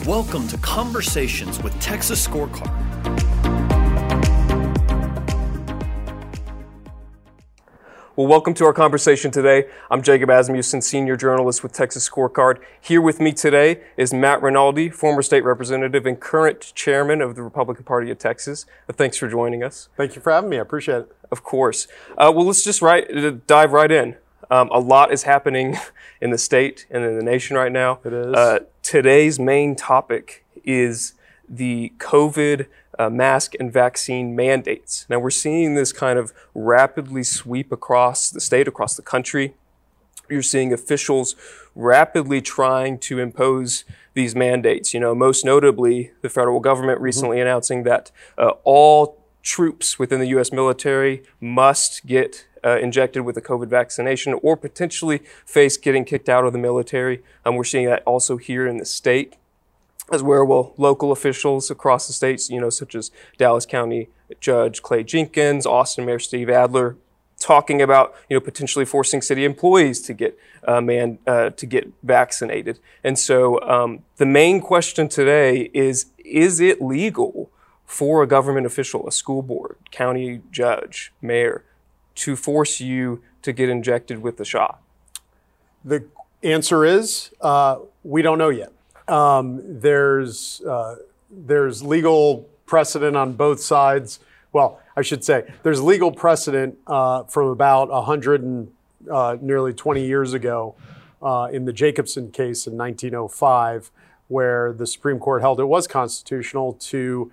Welcome to Conversations with Texas Scorecard. Well, welcome to our conversation today. I'm Jacob Asmussen, senior journalist with Texas Scorecard. Here with me today is Matt Rinaldi, former state representative and current chairman of the Republican Party of Texas. Thanks for joining us. Thank you for having me. I appreciate it. Of course. Well, let's just dive right in. A lot is happening in the state and in the nation right now. It is. Today's main topic is the COVID mask and vaccine mandates. Now, we're seeing this kind of rapidly sweep across the state, across the country. You're seeing officials rapidly trying to impose these mandates. You know, most notably, the federal government recently announcing that all troops within the U.S. military must get injected with a COVID vaccination or potentially face getting kicked out of the military. We're seeing that also here in the state, as well, local officials across the states, you know, such as Dallas County Judge Clay Jenkins, Austin Mayor Steve Adler, talking about, you know, potentially forcing city employees to get vaccinated. And so the main question today is it legal for a government official, a school board, county judge, mayor, to force you to get injected with the shot? The answer is we don't know yet. There's legal precedent on both sides. Well, I should say there's legal precedent from about 100 and nearly 20 years ago in the Jacobson case in 1905, where the Supreme Court held it was constitutional to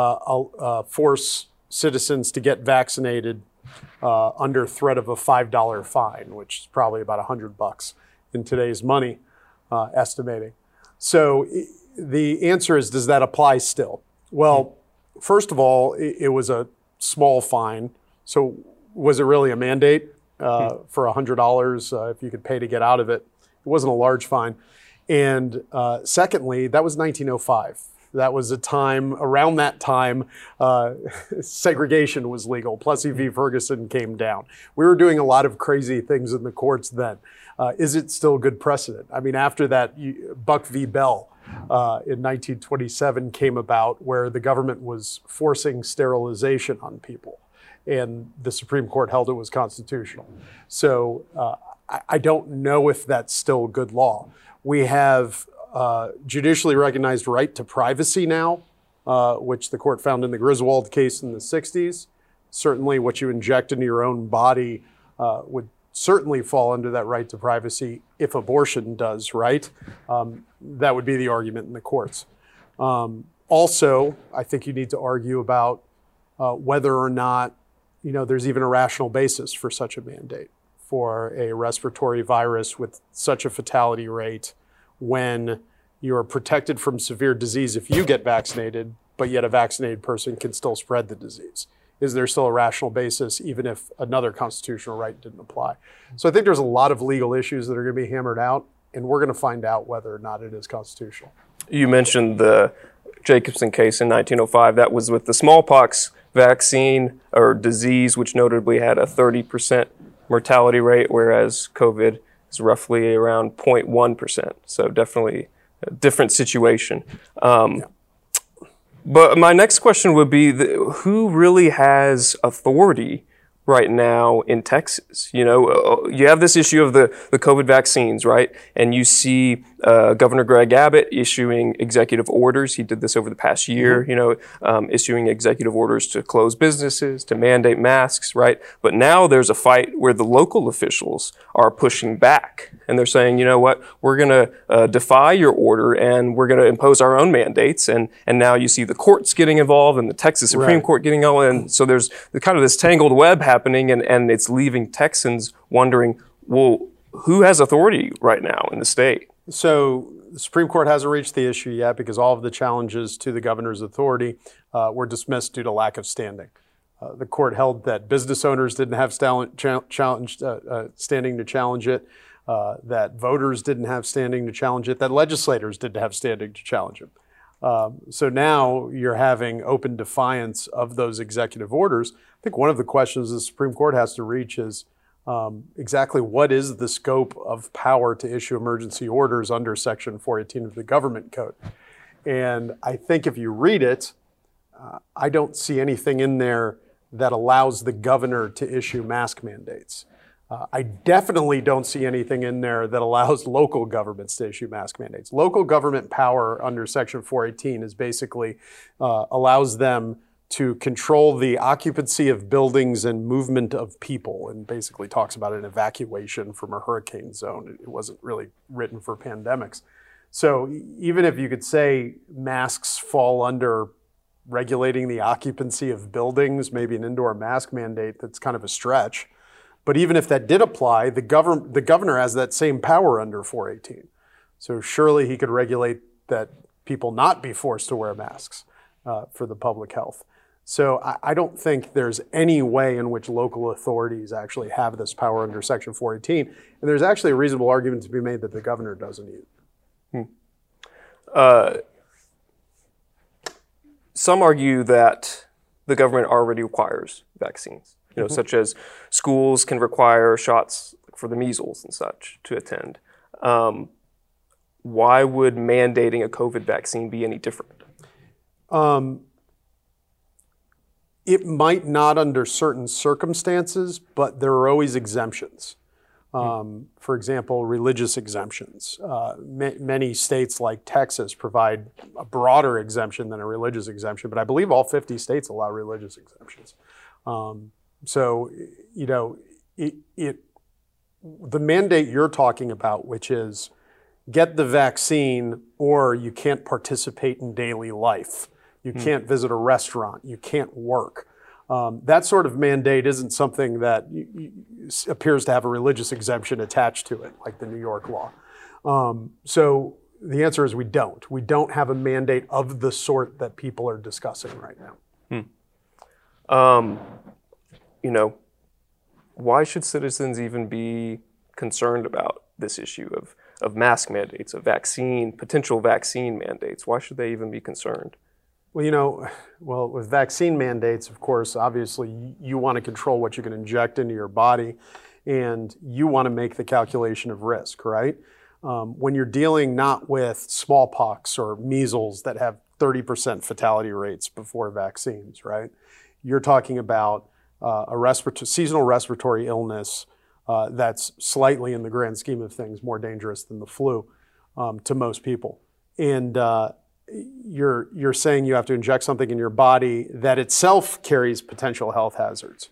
force citizens to get vaccinated under threat of a $5 fine, which is probably about $100 in today's money, estimating. So the answer is, does that apply still? Well, first of all, it was a small fine. So was it really a mandate for $100 if you could pay to get out of it? It wasn't a large fine. And secondly, that was 1905. That was a time, around that time, segregation was legal. Plessy v. Ferguson came down. We were doing a lot of crazy things in the courts then. Is it still good precedent? I mean, after that, Buck v. Bell in 1927 came about, where the government was forcing sterilization on people, and the Supreme Court held it was constitutional. So I don't know if that's still good law. We have judicially recognized right to privacy now, which the court found in the Griswold case in the 60s. Certainly what you inject into your own body would certainly fall under that right to privacy if abortion does, right? That would be the argument in the courts. Also, I think you need to argue about whether or not, you know, there's even a rational basis for such a mandate for a respiratory virus with such a fatality rate, when you're protected from severe disease if you get vaccinated, but yet a vaccinated person can still spread the disease. Is there still a rational basis, even if another constitutional right didn't apply? So I think there's a lot of legal issues that are going to be hammered out, and we're going to find out whether or not it is constitutional. You mentioned the Jacobson case in 1905. That was with the smallpox vaccine or disease, which notably had a 30% mortality rate, whereas COVID is roughly around 0.1%. So definitely a different situation. But my next question would be, who really has authority right now in Texas? You know, you have this issue of the COVID vaccines, right? And you see Governor Greg Abbott issuing executive orders. He did this over the past year, you know, issuing executive orders to close businesses, to mandate masks, right? But now there's a fight where the local officials are pushing back. And they're saying, you know what, we're going to defy your order and we're going to impose our own mandates. And now you see the courts getting involved and the Texas Supreme Court getting involved. And so there's kind of this tangled web happening, and it's leaving Texans wondering, well, who has authority right now in the state? So the Supreme Court hasn't reached the issue yet because all of the challenges to the governor's authority were dismissed due to lack of standing. The court held that business owners didn't have standing to challenge it, that voters didn't have standing to challenge it, that legislators didn't have standing to challenge it. So now you're having open defiance of those executive orders. I think one of the questions the Supreme Court has to reach is exactly what is the scope of power to issue emergency orders under Section 418 of the Government Code. And I think if you read it, I don't see anything in there that allows the governor to issue mask mandates. I definitely don't see anything in there that allows local governments to issue mask mandates. Local government power under Section 418 is basically allows them to control the occupancy of buildings and movement of people, and basically talks about an evacuation from a hurricane zone. It wasn't really written for pandemics. So even if you could say masks fall under regulating the occupancy of buildings, maybe an indoor mask mandate, that's kind of a stretch. But even if that did apply, the governor has that same power under 418. So surely he could regulate that people not be forced to wear masks for the public health. So I don't think there's any way in which local authorities actually have this power under Section 418. And there's actually a reasonable argument to be made that the governor doesn't either. Some argue that the government already requires vaccines, such as schools can require shots for the measles and such to attend. Why would mandating a COVID vaccine be any different? It might not under certain circumstances, but there are always exemptions. For example, religious exemptions. Many states like Texas provide a broader exemption than a religious exemption, but I believe all 50 states allow religious exemptions. The mandate you're talking about, which is get the vaccine or you can't participate in daily life. You can't visit a restaurant. You can't work. That sort of mandate isn't something that appears to have a religious exemption attached to it, like the New York law. So the answer is we don't. We don't have a mandate of the sort that people are discussing right now. Why should citizens even be concerned about this issue of mask mandates, of potential vaccine mandates? Why should they even be concerned? Well, with vaccine mandates, of course, obviously you want to control what you can inject into your body, and you want to make the calculation of risk, right? When you're dealing not with smallpox or measles that have 30% fatality rates before vaccines, right? You're talking about a seasonal respiratory illness that's slightly, in the grand scheme of things, more dangerous than the flu to most people. And you're saying you have to inject something in your body that itself carries potential health hazards,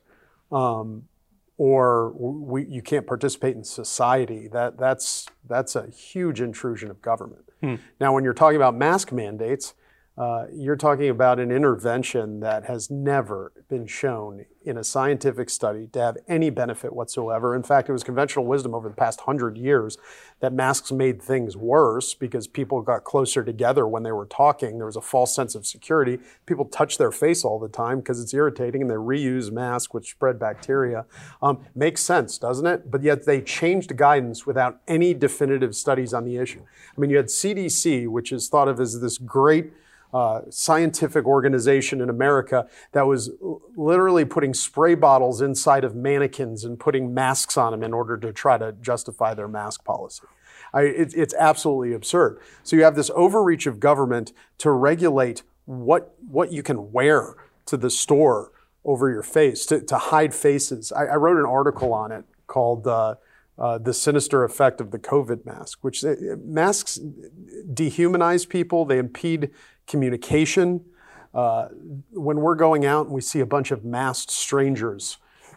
you can't participate in society. That's a huge intrusion of government. Now, when you're talking about mask mandates, you're talking about an intervention that has never been shown in a scientific study to have any benefit whatsoever. In fact, it was conventional wisdom over the past 100 years that masks made things worse because people got closer together when they were talking. There was a false sense of security. People touch their face all the time because it's irritating, and they reuse masks, which spread bacteria. Makes sense, doesn't it? But yet they changed guidance without any definitive studies on the issue. I mean, you had CDC, which is thought of as this great scientific organization in America that was literally putting spray bottles inside of mannequins and putting masks on them in order to try to justify their mask policy. It's absolutely absurd. So you have this overreach of government to regulate what you can wear to the store over your face, to hide faces. I wrote an article on it called The Sinister Effect of the COVID Mask, which masks dehumanize people, they impede communication. When we're going out and we see a bunch of masked strangers,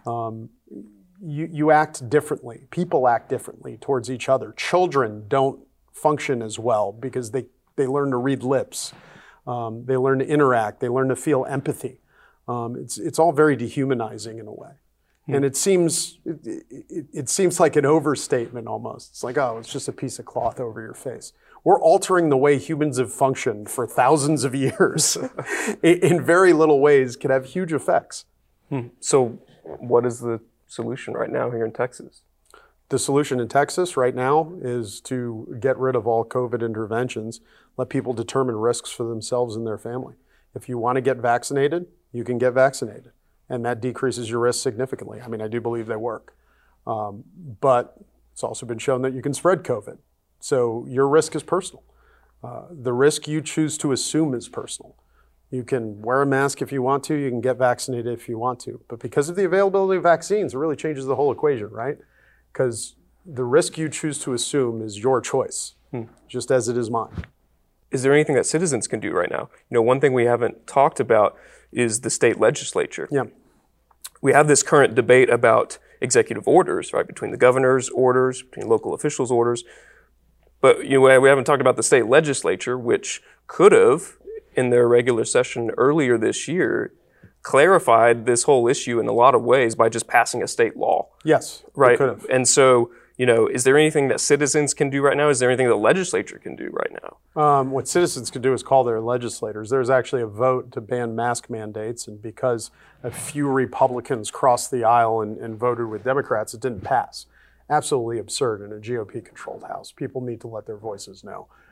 you act differently. People act differently towards each other. Children don't function as well because they learn to read lips. They learn to interact. They learn to feel empathy. It's all very dehumanizing in a way. And it seems like an overstatement almost. It's like, oh, it's just a piece of cloth over your face. We're altering the way humans have functioned for thousands of years in very little ways can have huge effects. So what is the solution right now here in Texas? The solution in Texas right now is to get rid of all COVID interventions, let people determine risks for themselves and their family. If you want to get vaccinated, you can get vaccinated. And that decreases your risk significantly. I mean, I do believe they work. But it's also been shown that you can spread COVID. So your risk is personal. The risk you choose to assume is personal. You can wear a mask if you want to, you can get vaccinated if you want to. But because of the availability of vaccines, it really changes the whole equation, right? Because the risk you choose to assume is your choice, just as it is mine. Is there anything that citizens can do right now? One thing we haven't talked about is the state legislature. Yeah. We have this current debate about executive orders, right, between the governor's orders, between local officials' orders. But we haven't talked about the state legislature, which could have, in their regular session earlier this year, clarified this whole issue in a lot of ways by just passing a state law. Yes, right. They could have. And so, is there anything that citizens can do right now? Is there anything the legislature can do right now? What citizens can do is call their legislators. There's actually a vote to ban mask mandates, and because a few Republicans crossed the aisle and voted with Democrats, it didn't pass. Absolutely absurd in a GOP-controlled House. People need to let their voices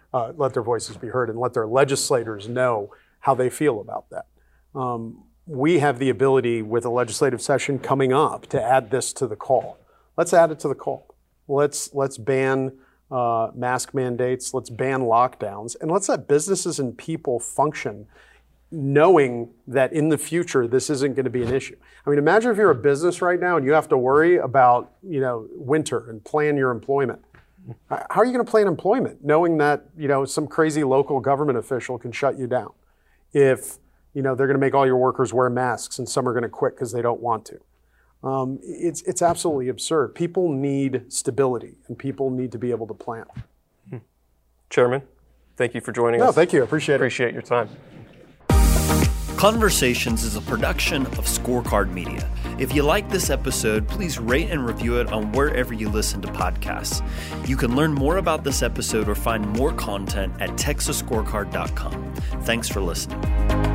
be heard, and let their legislators know how they feel about that. We have the ability, with a legislative session coming up, to add this to the call. Let's add it to the call. Let's ban mask mandates. Let's ban lockdowns, and let's let businesses and people function, knowing that in the future this isn't going to be an issue. I mean, imagine if you're a business right now and you have to worry about winter and plan your employment. How are you going to plan employment knowing that some crazy local government official can shut you down if they're going to make all your workers wear masks and some are going to quit because they don't want to? It's absolutely absurd. People need stability, and people need to be able to plan. Chairman, thank you for joining us. No, thank you. I appreciate it. Appreciate your time. Conversations is a production of Scorecard Media. If you like this episode, please rate and review it on wherever you listen to podcasts. You can learn more about this episode or find more content at texasscorecard.com. Thanks for listening.